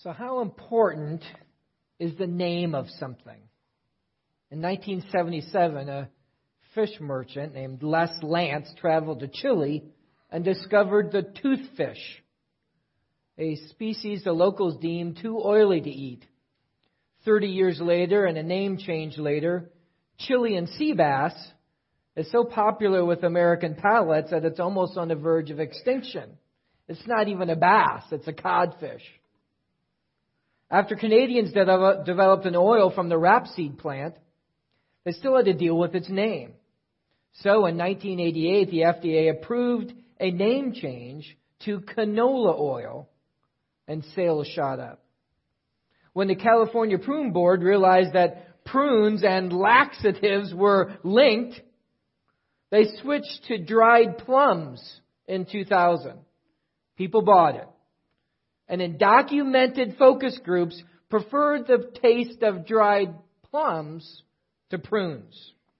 So how important is the name of something? In 1977, a fish merchant named Les Lance traveled to Chile and discovered the toothfish, a species the locals deemed too oily to eat. 30 years later, and a name change later, Chilean sea bass is so popular with American palates that it's almost on the verge of extinction. It's not even a bass, it's a codfish. After Canadians developed an oil from the rapeseed plant, they still had to deal with its name. So in 1988, the FDA approved a name change to canola oil, and sales shot up. When the California Prune Board realized that prunes and laxatives were linked, they switched to dried plums in 2000. People bought it. And in documented focus groups, preferred the taste of dried plums to prunes.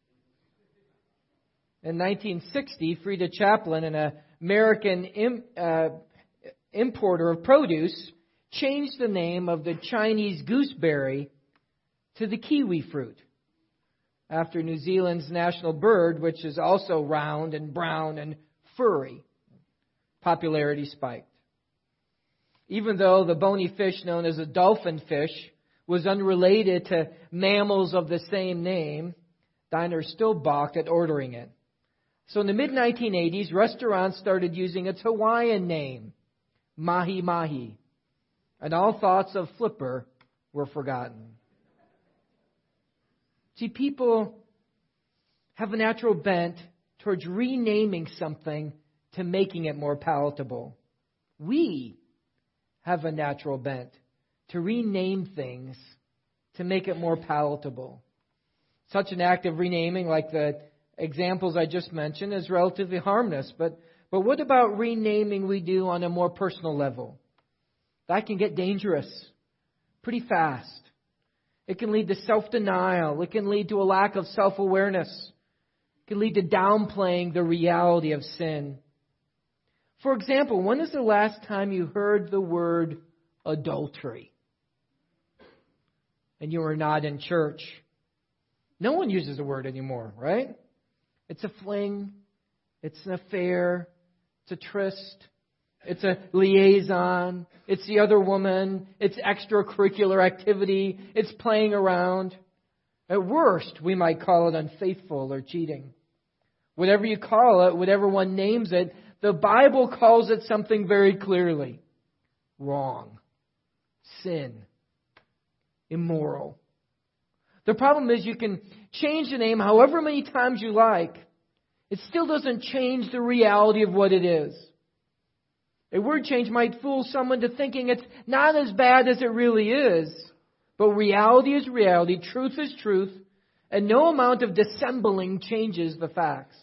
In 1960, Frida Chaplin, an American importer of produce, changed the name of the Chinese gooseberry to the kiwi fruit, after New Zealand's national bird, which is also round and brown and furry. Popularity spiked. Even though the bony fish known as a dolphin fish was unrelated to mammals of the same name, diners still balked at ordering it. So in the mid-1980s, restaurants started using its Hawaiian name, mahi mahi, and all thoughts of flipper were forgotten. See, people have a natural bent towards renaming something to making it more palatable. We have a natural bent to rename things to make it more palatable. Such an act of renaming, like the examples I just mentioned, is relatively harmless. But what about renaming we do on a more personal level? That can get dangerous pretty fast. It can lead to self-denial. It can lead to a lack of self-awareness. It can lead to downplaying the reality of sin. For example, when is the last time you heard the word adultery? And you were not in church. No one uses the word anymore, right? It's a fling. It's an affair. It's a tryst. It's a liaison. It's the other woman. It's extracurricular activity. It's playing around. At worst, we might call it unfaithful or cheating. Whatever you call it, whatever one names it, the Bible calls it something very clearly. Wrong. Sin. Immoral. The problem is you can change the name however many times you like. It still doesn't change the reality of what it is. A word change might fool someone to thinking it's not as bad as it really is. But reality is reality, truth is truth, and no amount of dissembling changes the facts.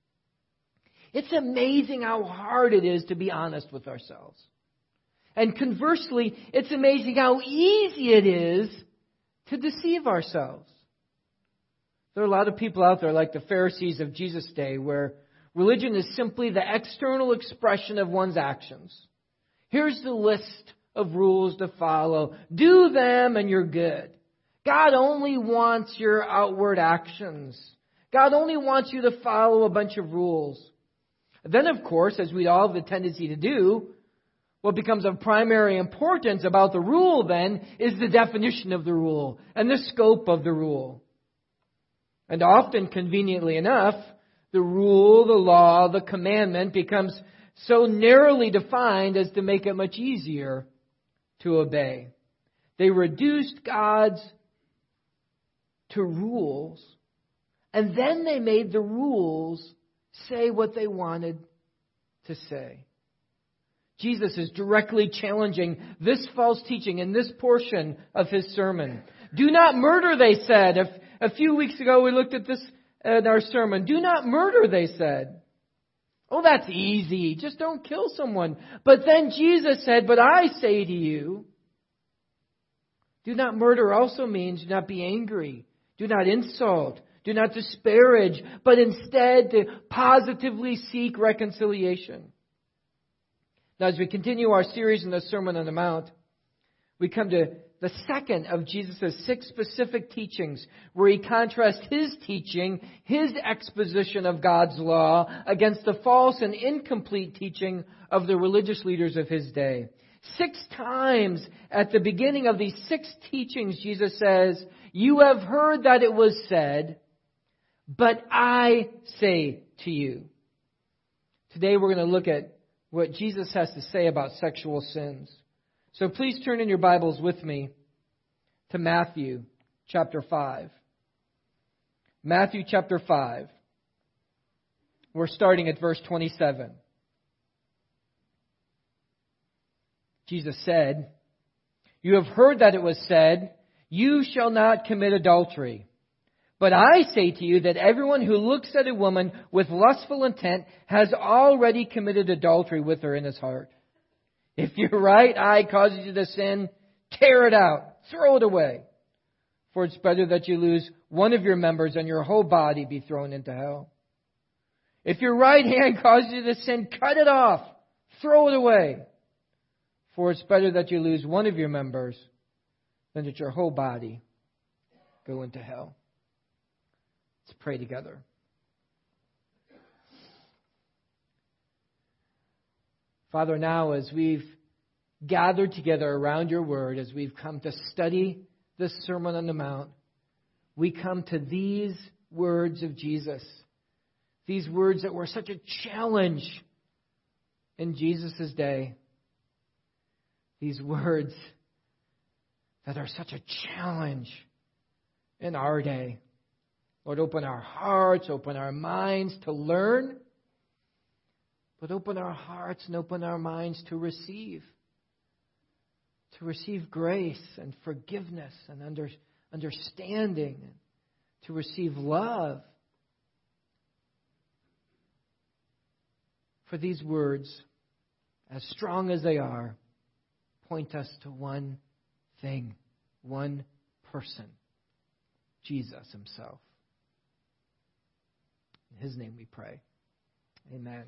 It's amazing how hard it is to be honest with ourselves. And conversely, it's amazing how easy it is to deceive ourselves. There are a lot of people out there like the Pharisees of Jesus' day where religion is simply the external expression of one's actions. Here's the list of rules to follow. Do them and you're good. God only wants your outward actions. God only wants you to follow a bunch of rules. Then, of course, as we all have the tendency to do, what becomes of primary importance about the rule then is the definition of the rule and the scope of the rule. And often, conveniently enough, the rule, the law, the commandment becomes so narrowly defined as to make it much easier to obey. They reduced God's to rules, and then they made the rules say what they wanted to say. Jesus is directly challenging this false teaching in this portion of his sermon. Do not murder, they said. A few weeks ago we looked at this in our sermon. Do not murder, they said. Oh, that's easy. Just don't kill someone. But then Jesus said, but I say to you, do not murder also means do not be angry. Do not insult. Do not disparage, but instead to positively seek reconciliation. Now, as we continue our series in the Sermon on the Mount, We come to the second of Jesus' 6 specific teachings, where He contrasts His teaching, His exposition of God's law, against the false and incomplete teaching of the religious leaders of His day. 6 times at the beginning of these 6 teachings, Jesus says, "You have heard that it was said, but I say to you." Today we're going to look at what Jesus has to say about sexual sins. So please turn in your Bibles with me to Matthew chapter 5. Matthew chapter 5. We're starting at verse 27. Jesus said, "You have heard that it was said, 'You shall not commit adultery.' But I say to you that everyone who looks at a woman with lustful intent has already committed adultery with her in his heart. If your right eye causes you to sin, tear it out, throw it away. For it's better that you lose one of your members and your whole body be thrown into hell. If your right hand causes you to sin, cut it off, throw it away. For it's better that you lose one of your members than that your whole body go into hell." Let's pray together. Father, now as we've gathered together around your word, as we've come to study this Sermon on the Mount, we come to these words of Jesus. These words that were such a challenge in Jesus' day. These words that are such a challenge in our day. Lord, open our hearts, open our minds to learn, but open our hearts and open our minds to receive grace and forgiveness and understanding, and to receive love. For these words, as strong as they are, point us to one thing, one person, Jesus Himself. In His name we pray. Amen.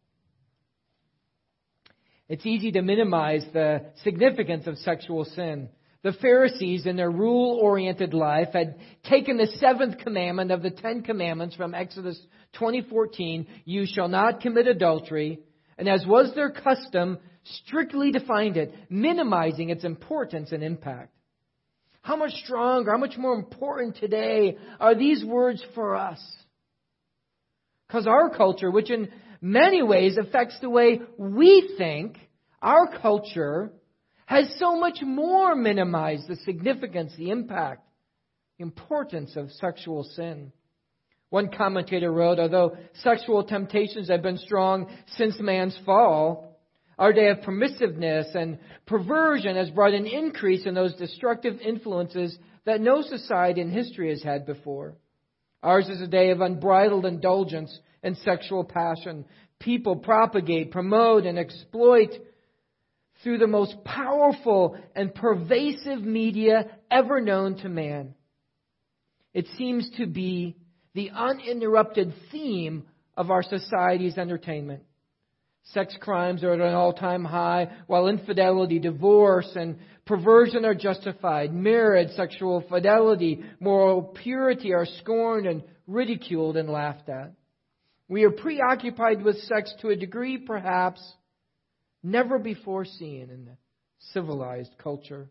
It's easy to minimize the significance of sexual sin. The Pharisees, in their rule-oriented life, had taken the 7th commandment of the 10 commandments from Exodus 20:14, "You shall not commit adultery," and as was their custom, strictly defined it, minimizing its importance and impact. How much stronger, how much more important today are these words for us? Because our culture, which in many ways affects the way we think, our culture has so much more minimized the significance, the impact, the importance of sexual sin. One commentator wrote, although sexual temptations have been strong since man's fall, our day of permissiveness and perversion has brought an increase in those destructive influences that no society in history has had before. Ours is a day of unbridled indulgence and sexual passion. People propagate, promote, and exploit through the most powerful and pervasive media ever known to man. It seems to be the uninterrupted theme of our society's entertainment. Sex crimes are at an all-time high, while infidelity, divorce, and perversion are justified. Marriage, sexual fidelity, moral purity are scorned and ridiculed and laughed at. We are preoccupied with sex to a degree perhaps never before seen in the civilized culture.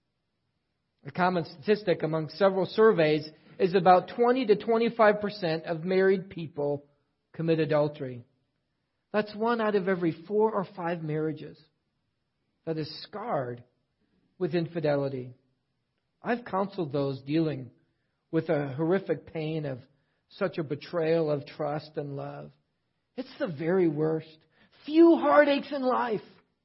A common statistic among several surveys is about 20 to 25% of married people commit adultery. That's 1 out of every 4 or 5 marriages that is scarred with infidelity. I've counseled those dealing with a horrific pain of such a betrayal of trust and love. It's the very worst. Few heartaches in life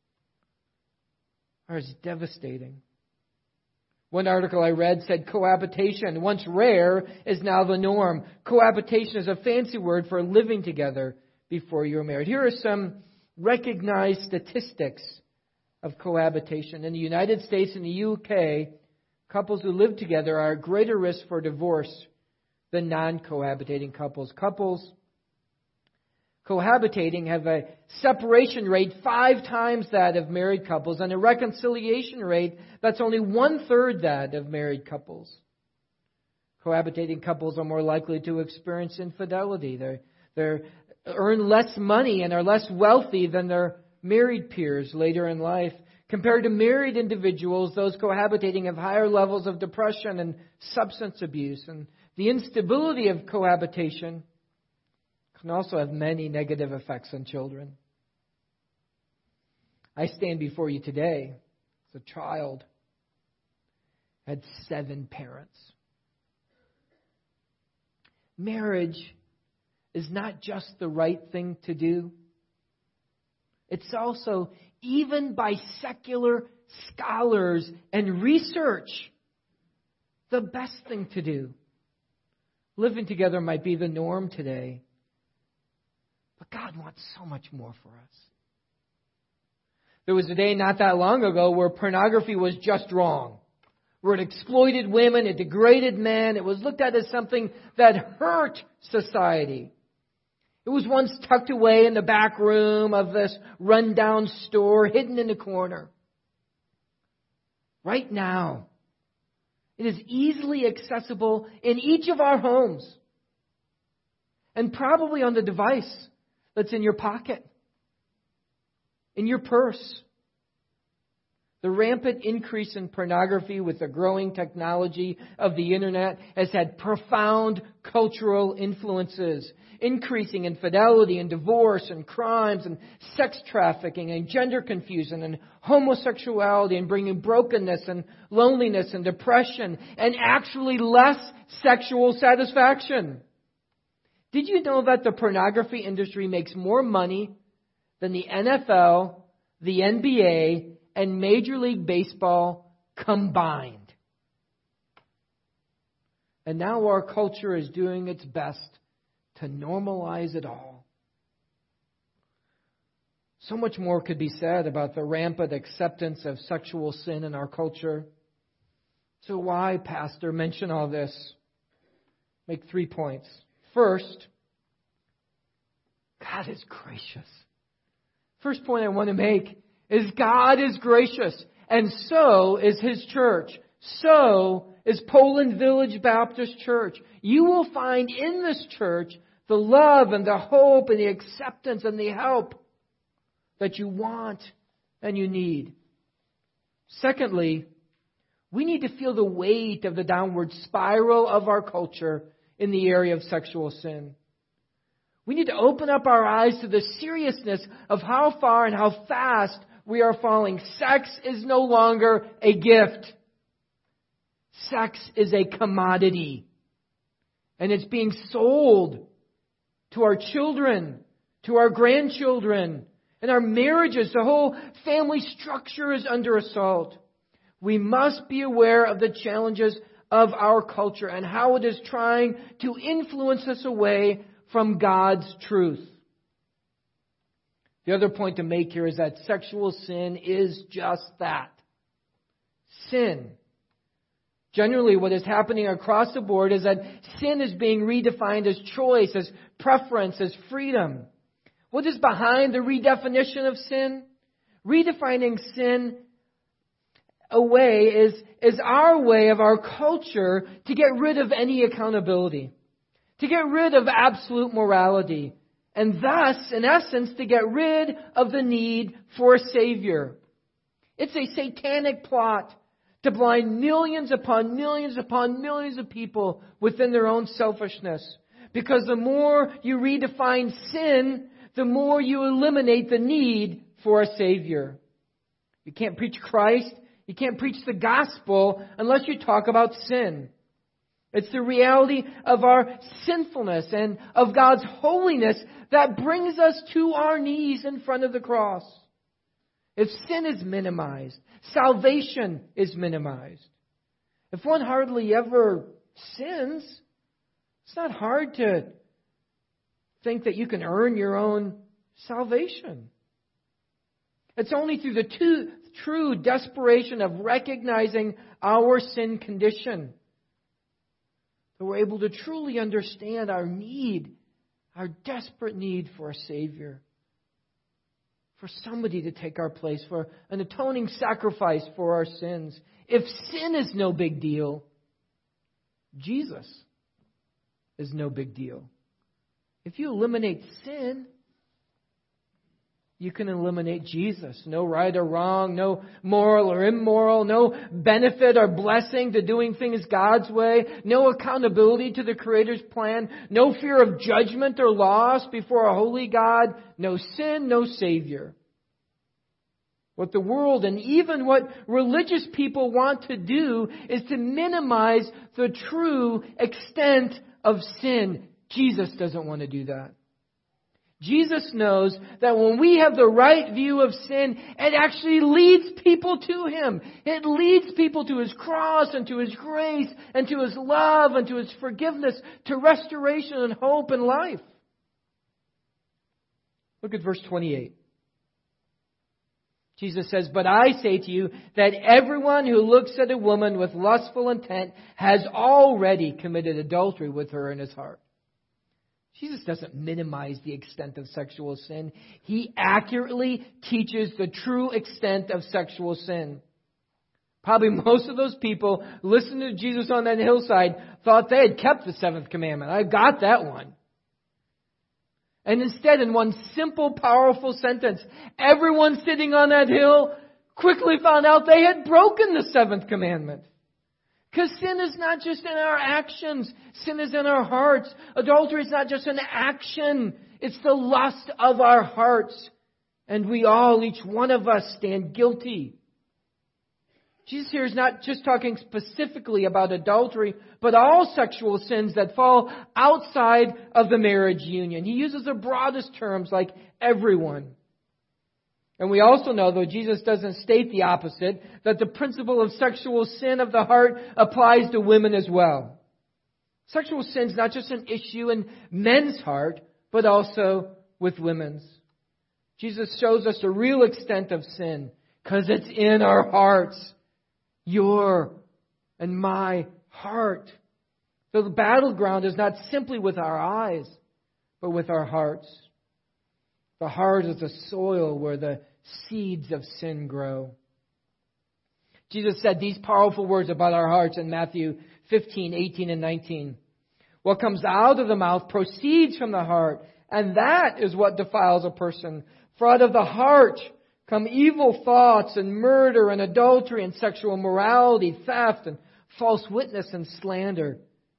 are as devastating. One article I read said cohabitation, once rare, is now the norm. Cohabitation is a fancy word for living together before you're married. Here are some recognized statistics of cohabitation. In the United States and the UK, couples who live together are at greater risk for divorce than non-cohabitating couples. Couples cohabitating have a separation rate 5 times that of married couples and a reconciliation rate that's only 1/3 that of married couples. Cohabitating couples are more likely to experience infidelity. They earn less money and are less wealthy than their married peers later in life. Compared to married individuals, those cohabitating have higher levels of depression and substance abuse. And the instability of cohabitation can also have many negative effects on children. I stand before you today as a child. I had 7 parents. Marriage is not just the right thing to do. It's also, even by secular scholars and research, the best thing to do. Living together might be the norm today, but God wants so much more for us. There was a day not that long ago where pornography was just wrong, where it exploited women, it degraded men, it was looked at as something that hurt society. It was once tucked away in the back room of this rundown store, hidden in the corner. Right now, it is easily accessible in each of our homes, and probably on the device that's in your pocket, in your purse. The rampant increase in pornography with the growing technology of the internet has had profound cultural influences, increasing infidelity and divorce and crimes and sex trafficking and gender confusion and homosexuality, and bringing brokenness and loneliness and depression and actually less sexual satisfaction. Did you know that the pornography industry makes more money than the NFL, the NBA, and Major League Baseball combined? And now our culture is doing its best to normalize it all. So much more could be said about the rampant acceptance of sexual sin in our culture. So why, Pastor, mention all this? Make 3 points. First, God is gracious. First point I want to make is God is gracious, and so is His church. So is Poland Village Baptist Church. You will find in this church the love and the hope and the acceptance and the help that you want and you need. Secondly, we need to feel the weight of the downward spiral of our culture in the area of sexual sin. We need to open up our eyes to the seriousness of how far and how fast we are falling. Sex is no longer a gift. Sex is a commodity. And it's being sold to our children, to our grandchildren, and our marriages. The whole family structure is under assault. We must be aware of the challenges of our culture and how it is trying to influence us away from God's truth. The other point to make here is that sexual sin is just that. Sin. Generally, what is happening across the board is that sin is being redefined as choice, as preference, as freedom. What is behind the redefinition of sin? Redefining sin away is our way of our culture to get rid of any accountability, to get rid of absolute morality, and thus, in essence, to get rid of the need for a Savior. It's a satanic plot to blind millions upon millions upon millions of people within their own selfishness. Because the more you redefine sin, the more you eliminate the need for a Savior. You can't preach Christ, you can't preach the gospel unless you talk about sin. It's the reality of our sinfulness and of God's holiness that brings us to our knees in front of the cross. If sin is minimized, salvation is minimized. If one hardly ever sins, it's not hard to think that you can earn your own salvation. It's only through the true desperation of recognizing our sin condition that we're able to truly understand our need our desperate need for a Savior, for somebody to take our place, for an atoning sacrifice for our sins. If sin is no big deal, Jesus is no big deal. If you eliminate sin, you can eliminate Jesus. No right or wrong, no moral or immoral, no benefit or blessing to doing things God's way, no accountability to the Creator's plan, no fear of judgment or loss before a holy God, no sin, no Savior. What the world and even what religious people want to do is to minimize the true extent of sin. Jesus doesn't want to do that. Jesus knows that when we have the right view of sin, it actually leads people to Him. It leads people to His cross and to His grace and to His love and to His forgiveness, to restoration and hope and life. Look at verse 28. Jesus says, "But I say to you that everyone who looks at a woman with lustful intent has already committed adultery with her in his heart." Jesus doesn't minimize the extent of sexual sin. He accurately teaches the true extent of sexual sin. Probably most of those people listening to Jesus on that hillside thought they had kept the seventh commandment. I got that one. And instead, in one simple, powerful sentence, everyone sitting on that hill quickly found out they had broken the seventh commandment. Because sin is not just in our actions. Sin is in our hearts. Adultery is not just an action. It's the lust of our hearts. And we all, each one of us, stand guilty. Jesus here is not just talking specifically about adultery, but all sexual sins that fall outside of the marriage union. He uses the broadest terms like everyone. And we also know, though Jesus doesn't state the opposite, that the principle of sexual sin of the heart applies to women as well. Sexual sin is not just an issue in men's heart, but also with women's. Jesus shows us the real extent of sin because it's in our hearts. Your and my heart. So the battleground is not simply with our eyes, but with our hearts. The heart is the soil where the seeds of sin grow. Jesus said these powerful words about our hearts in Matthew 15, 18, and 19. What comes out of the mouth proceeds from the heart, and that is what defiles a person. For out of the heart come evil thoughts and murder and adultery and sexual immorality, theft and false witness and slander.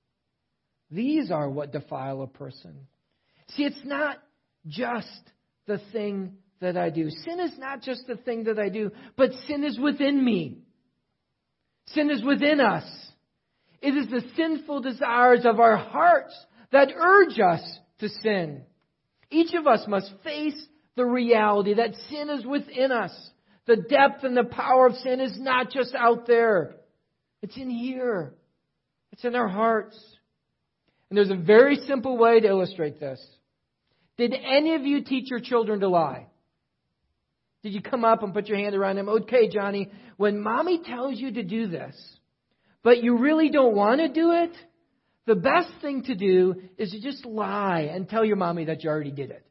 These are what defile a person. See, it's not just the thing that I do. Sin is not just the thing that I do, but sin is within me. Sin is within us. It is the sinful desires of our hearts that urge us to sin. Each of us must face the reality that sin is within us. The depth and the power of sin is not just out there. It's in here. It's in our hearts. And there's a very simple way to illustrate this. Did any of you teach your children to lie? Did you come up and put your hand around them? Okay, Johnny, when Mommy tells you to do this, but you really don't want to do it, the best thing to do is to just lie and tell your mommy that you already did it.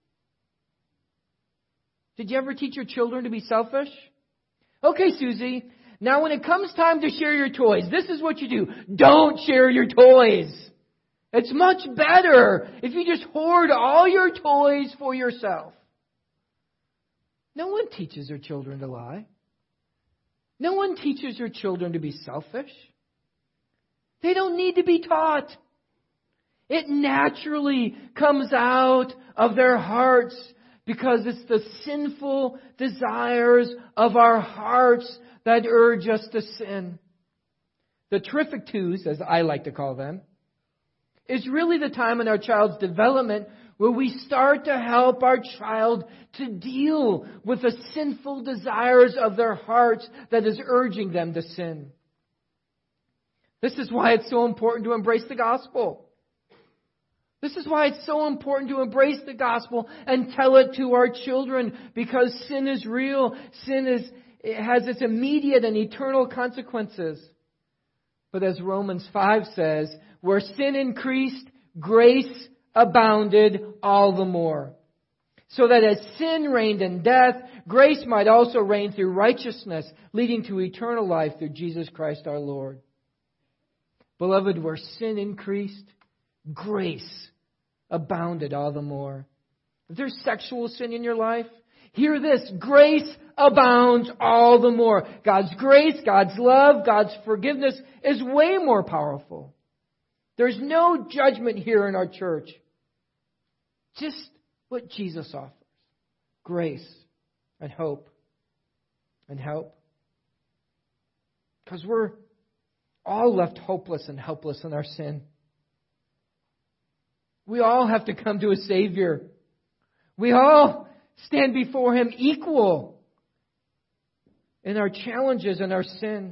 Did you ever teach your children to be selfish? Okay, Susie, now when it comes time to share your toys, this is what you do. Don't share your toys. It's much better if you just hoard all your toys for yourself. No one teaches their children to lie. No one teaches their children to be selfish. They don't need to be taught. It naturally comes out of their hearts because it's the sinful desires of our hearts that urge us to sin. The terrific twos, as I like to call them, is really the time in our child's development where we start to help our child to deal with the sinful desires of their hearts that is urging them to sin. This is why it's so important to embrace the gospel. This is why it's so important to embrace the gospel and tell it to our children, because sin is real. It has its immediate and eternal consequences. But as Romans 5 says, where sin increased, grace abounded all the more. So that as sin reigned in death, grace might also reign through righteousness, leading to eternal life through Jesus Christ our Lord. Beloved, where sin increased, grace abounded all the more. If there's sexual sin in your life, hear this: grace abounds all the more. God's grace, God's love, God's forgiveness is way more powerful. There's no judgment here in our church. Just what Jesus offers. Grace and hope. And help. Because we're all left hopeless and helpless in our sin. We all have to come to a Savior. We all stand before Him equal in our challenges and our sin.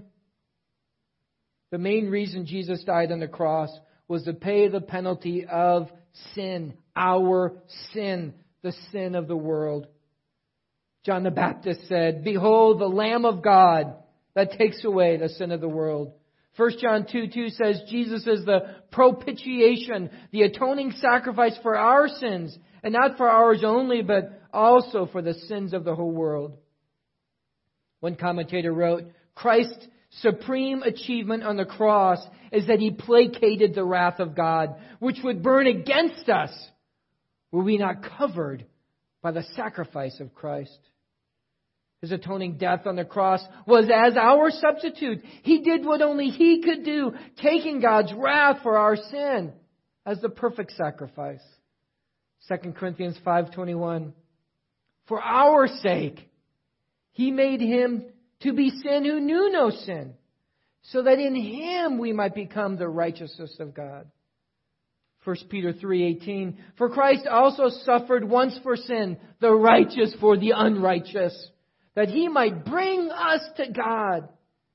The main reason Jesus died on the cross was to pay the penalty of sin, our sin, the sin of the world. John the Baptist said, "Behold, the Lamb of God that takes away the sin of the world." 1 John 2:2 says Jesus is the propitiation, the atoning sacrifice for our sins, and not for ours only, but also for the sins of the whole world. One commentator wrote, Christ's supreme achievement on the cross is that He placated the wrath of God, which would burn against us were we not covered by the sacrifice of Christ. His atoning death on the cross was as our substitute. He did what only He could do, taking God's wrath for our sin as the perfect sacrifice. 2 Corinthians 5:21. For our sake, He made Him to be sin who knew no sin, so that in Him we might become the righteousness of God. 1 Peter 3:18. For Christ also suffered once for sin, the righteous for the unrighteous, that He might bring us to God,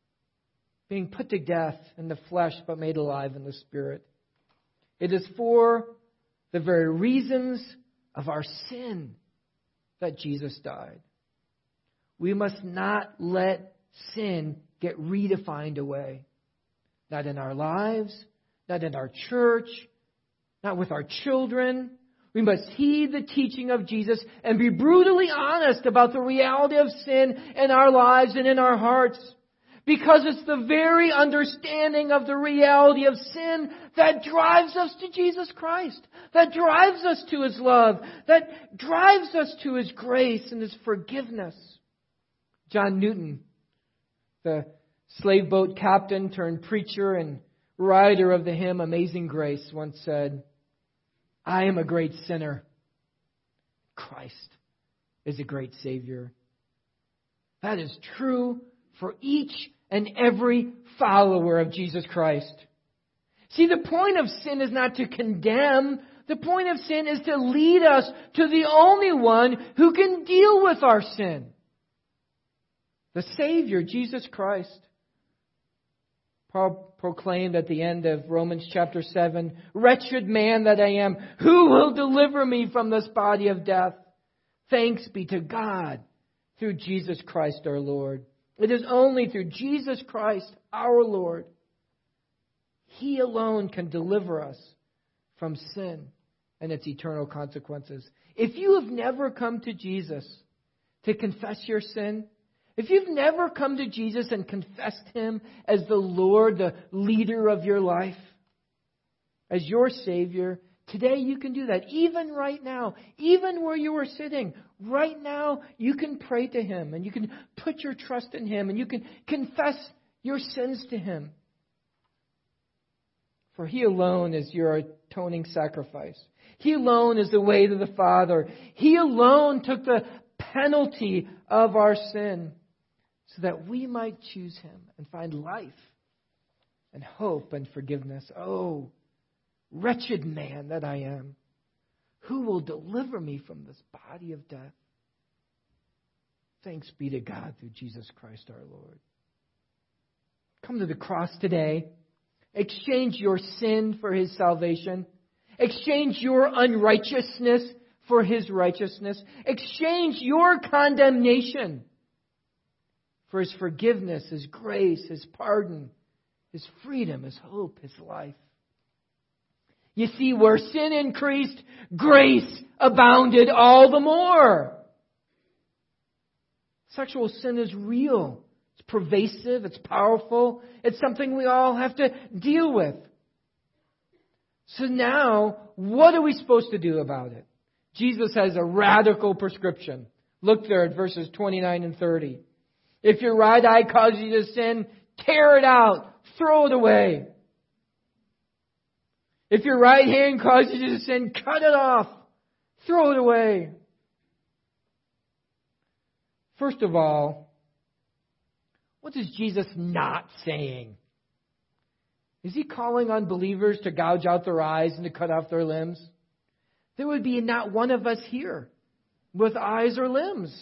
being put to death in the flesh, but made alive in the Spirit. It is for the very reasons of our sin that Jesus died. We must not let sin get redefined away. Not in our lives, not in our church, not with our children. We must heed the teaching of Jesus and be brutally honest about the reality of sin in our lives and in our hearts. Because it's the very understanding of the reality of sin that drives us to Jesus Christ, that drives us to His love, that drives us to His grace and His forgiveness. John Newton, the slave boat captain turned preacher and writer of the hymn Amazing Grace, once said, I am a great sinner. Christ is a great Savior. That is true for each and every follower of Jesus Christ. See, the point of sin is not to condemn. The point of sin is to lead us to the only one who can deal with our sin. The Savior, Jesus Christ. Paul proclaimed at the end of Romans chapter 7, Wretched man that I am, who will deliver me from this body of death? Thanks be to God through Jesus Christ our Lord. It is only through Jesus Christ our Lord. He alone can deliver us from sin and its eternal consequences. If you have never come to Jesus to confess your sin, if you've never come to Jesus and confessed Him as the Lord, the leader of your life, as your Savior, today you can do that. Even right now, even where you are sitting, right now you can pray to Him and you can put your trust in Him and you can confess your sins to Him. For He alone is your atoning sacrifice. He alone is the way to the Father. He alone took the penalty of our sin, so that we might choose Him and find life and hope and forgiveness. Oh, wretched man that I am, who will deliver me from this body of death? Thanks be to God through Jesus Christ our Lord. Come to the cross today. Exchange your sin for His salvation. Exchange your unrighteousness for His righteousness. Exchange your condemnation for His forgiveness, His grace, His pardon, His freedom, His hope, His life. You see, where sin increased, grace abounded all the more. Sexual sin is real. It's pervasive. It's powerful. It's something we all have to deal with. So now, what are we supposed to do about it? Jesus has a radical prescription. Look there at verses 29 and 30. If your right eye causes you to sin, tear it out. Throw it away. If your right hand causes you to sin, cut it off. Throw it away. First of all, what is Jesus not saying? Is He calling on believers to gouge out their eyes and to cut off their limbs? There would be not one of us here with eyes or limbs.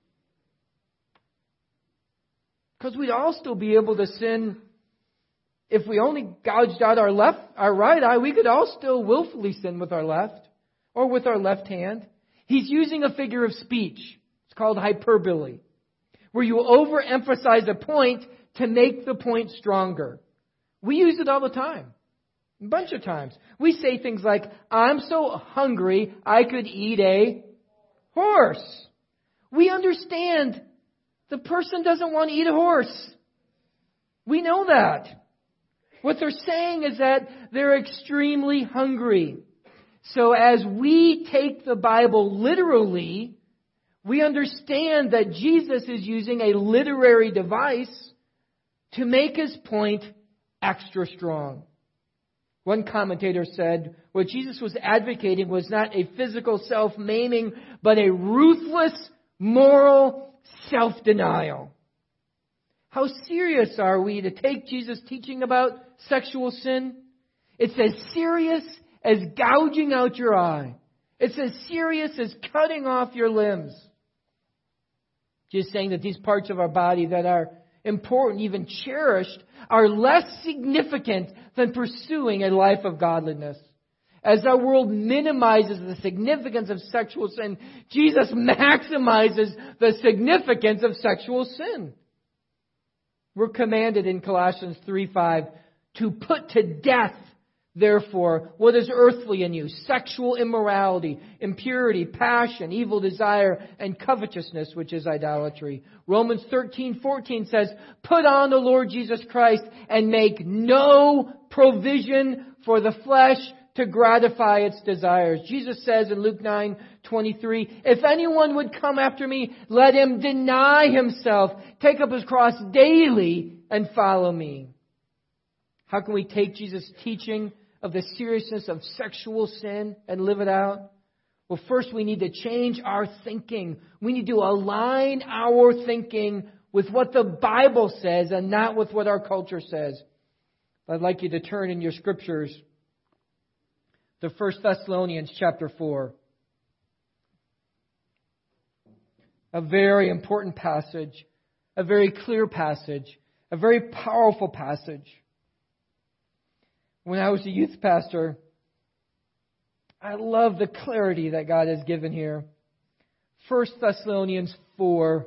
Because we'd all still be able to sin. If we only gouged out our right eye, we could all still willfully sin with our left or with our left hand. He's using a figure of speech. It's called hyperbole, where you overemphasize a point to make the point stronger. We use it all the time. A bunch of times. We say things like, I'm so hungry I could eat a horse. We understand the person doesn't want to eat a horse. We know that. What they're saying is that they're extremely hungry. So as we take the Bible literally, we understand that Jesus is using a literary device to make His point extra strong. One commentator said, what Jesus was advocating was not a physical self-maiming, but a ruthless moral self-denial. How serious are we to take Jesus' teaching about sexual sin? It's as serious as gouging out your eye. It's as serious as cutting off your limbs. Jesus saying that these parts of our body that are important, even cherished, are less significant than pursuing a life of godliness. As our world minimizes the significance of sexual sin, Jesus maximizes the significance of sexual sin. We're commanded in Colossians 3:5 to put to death, therefore, what is earthly in you: sexual immorality, impurity, passion, evil desire, and covetousness, which is idolatry. Romans 13:14 says, put on the Lord Jesus Christ and make no provision for the flesh to gratify its desires. Jesus says in Luke 9:23, if anyone would come after me, let him deny himself, take up his cross daily, and follow me. How can we take Jesus' teaching of the seriousness of sexual sin and live it out? Well, first we need to change our thinking. We need to align our thinking with what the Bible says and not with what our culture says. I'd like you to turn in your scriptures to 1 Thessalonians chapter 4. A very important passage, a very clear passage, a very powerful passage. When I was a youth pastor, I love the clarity that God has given here. 1 Thessalonians 4,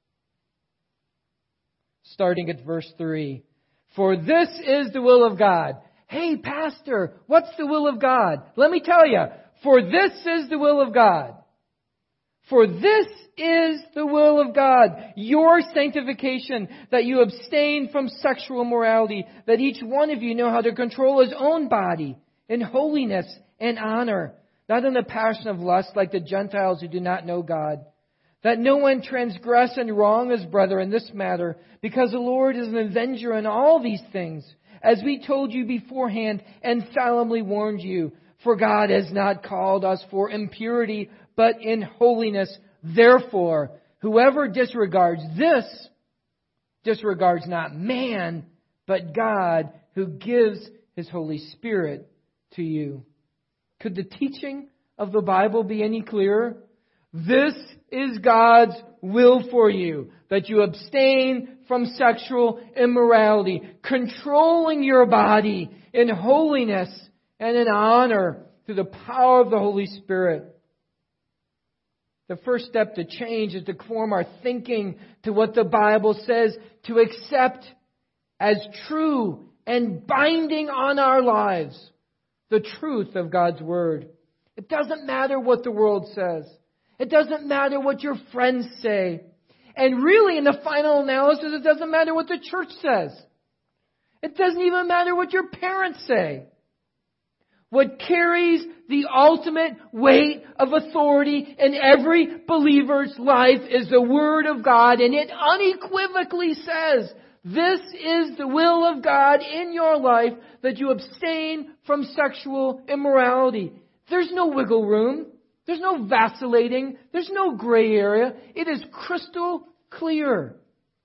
starting at verse 3. For this is the will of God. Hey, pastor, what's the will of God? Let me tell you. For this is the will of God. For this is the will of God, your sanctification, that you abstain from sexual immorality, that each one of you know how to control his own body in holiness and honor, not in the passion of lust like the Gentiles who do not know God. That no one transgress and wrong his brother in this matter, because the Lord is an avenger in all these things, as we told you beforehand and solemnly warned you. For God has not called us for impurity, but in holiness. Therefore, whoever disregards this, disregards not man, but God, who gives His Holy Spirit to you. Could the teaching of the Bible be any clearer? This is God's will for you, that you abstain from sexual immorality, controlling your body in holiness and in honor through the power of the Holy Spirit. The first step to change is to conform our thinking to what the Bible says, to accept as true and binding on our lives the truth of God's Word. It doesn't matter what the world says. It doesn't matter what your friends say. And really, in the final analysis, it doesn't matter what the church says. It doesn't even matter what your parents say. What carries the ultimate weight of authority in every believer's life is the Word of God, and it unequivocally says, this is the will of God in your life, that you abstain from sexual immorality. There's no wiggle room. There's no vacillating. There's no gray area. It is crystal clear.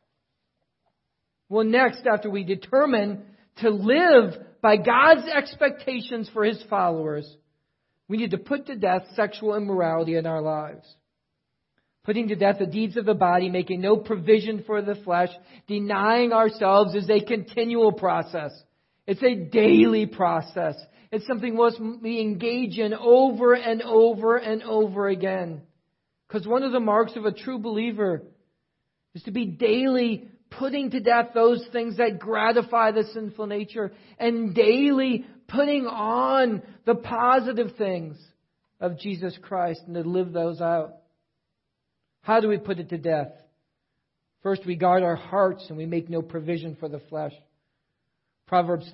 Well, next, after we determine to live by God's expectations for His followers, we need to put to death sexual immorality in our lives. Putting to death the deeds of the body, making no provision for the flesh, denying ourselves is a continual process. It's a daily process. It's something we engage in over and over and over again. Because one of the marks of a true believer is to be daily putting to death those things that gratify the sinful nature and daily putting on the positive things of Jesus Christ and to live those out. How do we put it to death? First, we guard our hearts and we make no provision for the flesh. Proverbs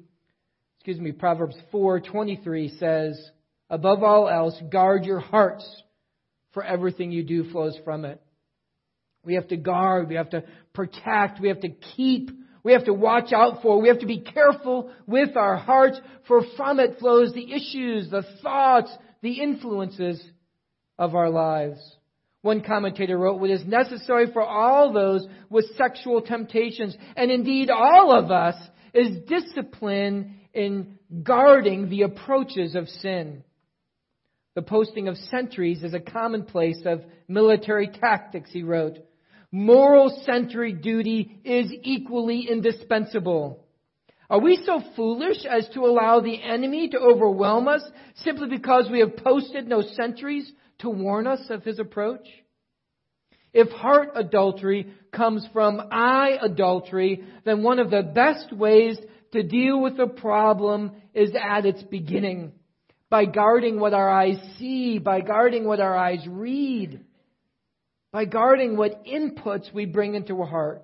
4:23 says, above all else, guard your hearts, for everything you do flows from it. We have to guard, we have to protect, we have to keep, we have to watch out for, we have to be careful with our hearts, for from it flows the issues, the thoughts, the influences of our lives. One commentator wrote, what is necessary for all those with sexual temptations, and indeed all of us, is discipline in guarding the approaches of sin. The posting of sentries is a commonplace of military tactics, he wrote. Moral sentry duty is equally indispensable. Are we so foolish as to allow the enemy to overwhelm us simply because we have posted no sentries to warn us of his approach? If heart adultery comes from eye adultery, then one of the best ways to deal with the problem is at its beginning, by guarding what our eyes see, by guarding what our eyes read, by guarding what inputs we bring into our heart.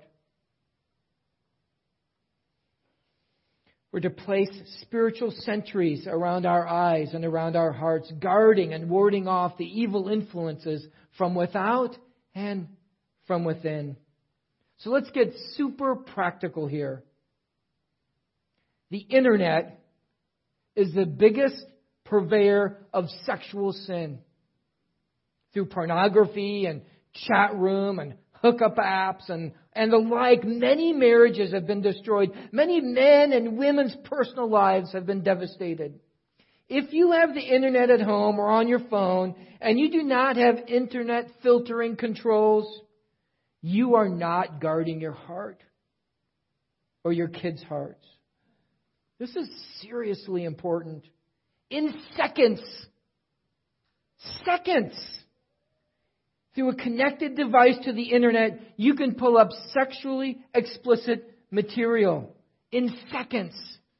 We're to place spiritual sentries around our eyes and around our hearts, guarding and warding off the evil influences from without and from within. So let's get super practical here. The internet is the biggest purveyor of sexual sin. Through pornography and chat room and hookup apps and the like, many marriages have been destroyed. Many men and women's personal lives have been devastated. If you have the internet at home or on your phone and you do not have internet filtering controls, you are not guarding your heart or your kids' hearts. This is seriously important. In seconds, through a connected device to the internet, you can pull up sexually explicit material in seconds.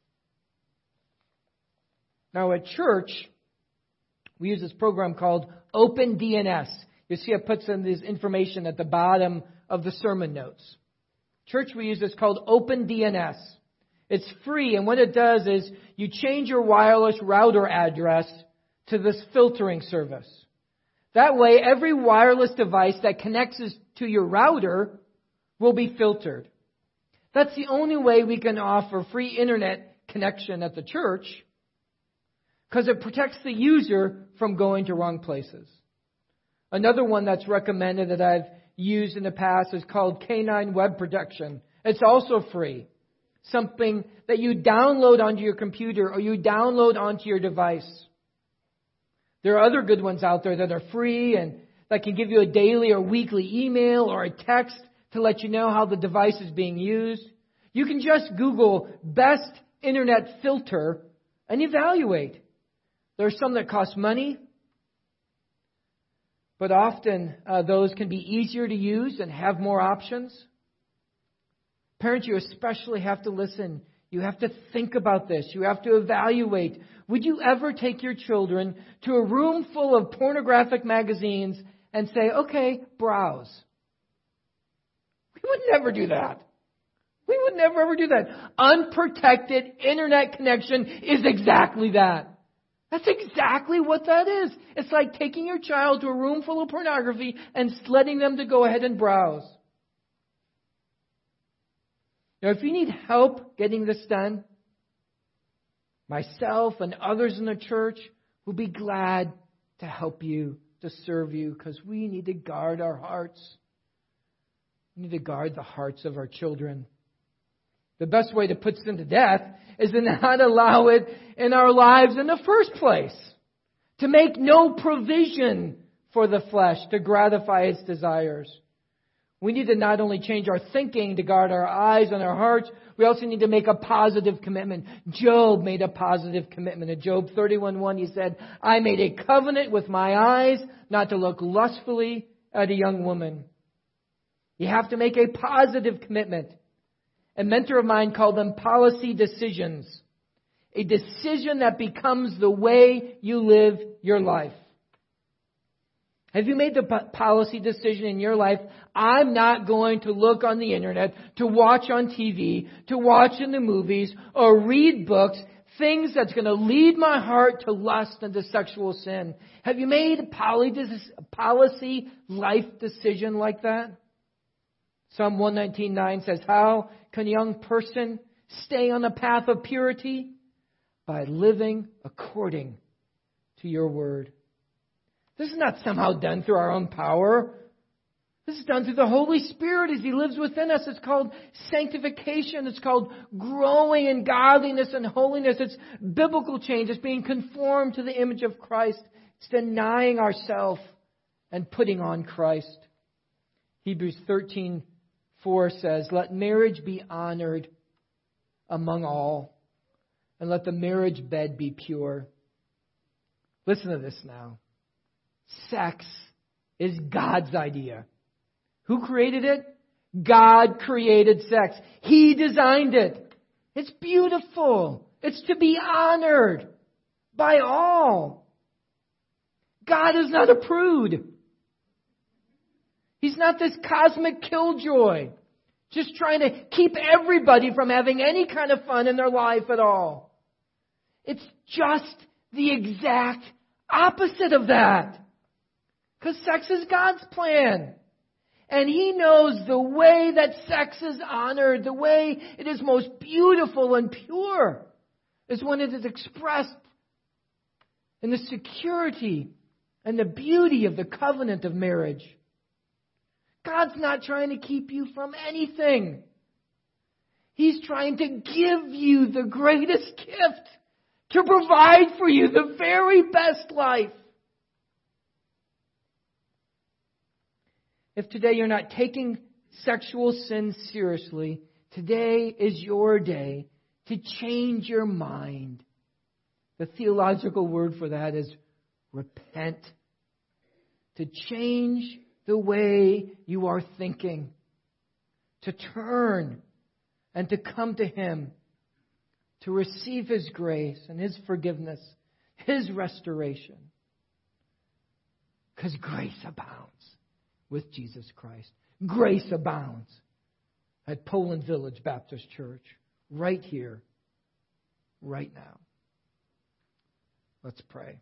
Now at church, we use this program called OpenDNS. You see it puts in this information at the bottom of the sermon notes. Church, we use this called OpenDNS. It's free, and what it does is you change your wireless router address to this filtering service. That way, every wireless device that connects to your router will be filtered. That's the only way we can offer free internet connection at the church, because it protects the user from going to wrong places. Another one that's recommended that I've used in the past is called K9 Web Protection. It's also free. Something that you download onto your computer or you download onto your device. There are other good ones out there that are free and that can give you a daily or weekly email or a text to let you know how the device is being used. You can just Google best internet filter and evaluate. There are some that cost money, but often those can be easier to use and have more options. Parents, you especially have to listen. You have to think about this. You have to evaluate. Would you ever take your children to a room full of pornographic magazines and say, okay, browse? We would never do that. We would never ever do that. Unprotected internet connection is exactly that. That's exactly what that is. It's like taking your child to a room full of pornography and letting them to go ahead and browse. Now, if you need help getting this done, myself and others in the church will be glad to help you, to serve you, because we need to guard our hearts. We need to guard the hearts of our children. The best way to put sin to death is to not allow it in our lives in the first place. To make no provision for the flesh to gratify its desires. We need to not only change our thinking to guard our eyes and our hearts, we also need to make a positive commitment. Job made a positive commitment. In Job 31:1, he said, I made a covenant with my eyes not to look lustfully at a young woman. You have to make a positive commitment. A mentor of mine called them policy decisions. A decision that becomes the way you live your life. Have you made the policy decision in your life? I'm not going to look on the internet, to watch on TV, to watch in the movies, or read books, things that's going to lead my heart to lust and to sexual sin. Have you made a policy life decision like that? Psalm 119:9 says, how can a young person stay on the path of purity? By living according to your word. This is not somehow done through our own power. This is done through the Holy Spirit as He lives within us. It's called sanctification. It's called growing in godliness and holiness. It's biblical change. It's being conformed to the image of Christ. It's denying ourselves and putting on Christ. Hebrews 13:4 says, let marriage be honored among all, and let the marriage bed be pure. Listen to this now. Sex is God's idea. Who created it? God created sex. He designed it. It's beautiful. It's to be honored by all. God is not a prude. He's not this cosmic killjoy, just trying to keep everybody from having any kind of fun in their life at all. It's just the exact opposite of that. Because sex is God's plan. And He knows the way that sex is honored, the way it is most beautiful and pure, is when it is expressed in the security and the beauty of the covenant of marriage. God's not trying to keep you from anything. He's trying to give you the greatest gift, to provide for you the very best life. If today you're not taking sexual sin seriously, today is your day to change your mind. The theological word for that is repent. To change the way you are thinking. To turn and to come to Him. To receive His grace and His forgiveness. His restoration. Because grace abounds with Jesus Christ. Grace abounds at Poland Village Baptist Church. Right here. Right now. Let's pray.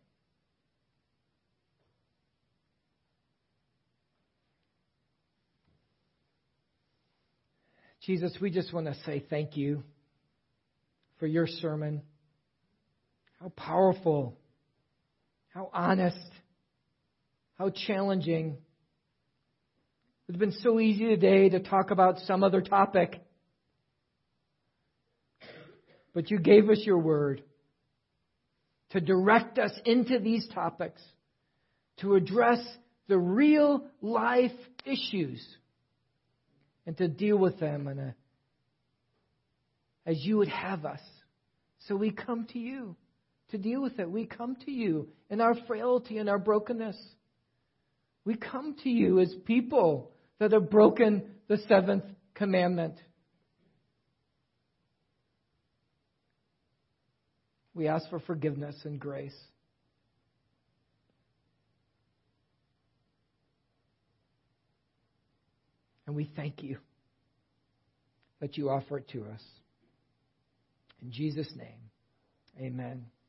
Jesus, we just want to say thank you for your sermon. How powerful, how honest, how challenging. It's been so easy today to talk about some other topic. But you gave us your word to direct us into these topics, to address the real life issues and to deal with them as you would have us. So we come to you to deal with it. We come to you in our frailty and our brokenness. We come to you as people that have broken the seventh commandment. We ask for forgiveness and grace. And we thank you that you offer it to us. In Jesus' name, amen.